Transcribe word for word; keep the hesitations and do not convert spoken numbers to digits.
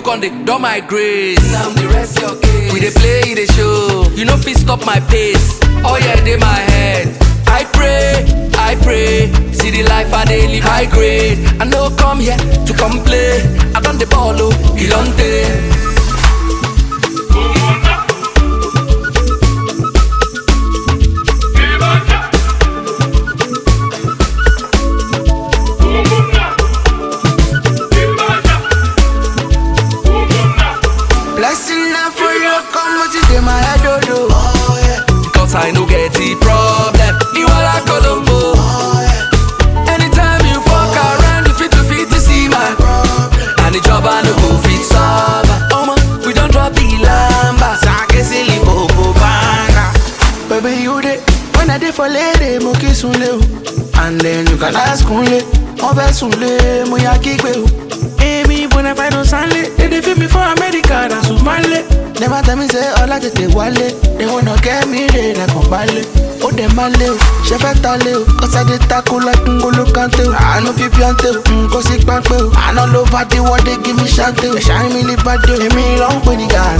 con dey don my grace. Now the rest your case. We dey play, dey show. You no fit stop my pace. Oh yeah, dey my head. I pray, I pray. See the life I dey live high grade. I no come here to complain. I done the ball, oh, Ilonte. Blessing now for you, come what you do my head, oh, oh yeah. Cause I no get the problem. You are like Colombo. Oh yeah. Anytime you fuck around, you fit to fit to see my Problem. and the job I no go fit solve. Oh man, we don't drop the lamba. Sake silly bobo banga. Baby you dey when I dey for lady mo kiss unle o. And then you can ask unle. Mo fẹ́ sunle mo ya kígbe o. Èmi bona fide don sanle. They dey feel me for America that's Somali. Never tell me say ọlá tètè wálé. They wanna get me re like ọ̀bálẹ̀. Ó dẹ̀ máa lé o, ṣe fẹ́ ta lé o. Cause I dey tackle like N'Golo Kante o. Àánú fi píọ́ntè o, n kò sí pápẹ́ o. Àná ló bá dé wọ́n dé give me ṣáńtè o. Ẹ̀ṣá mi lè bá dé o. Èmi ló ń pè ní gàrà.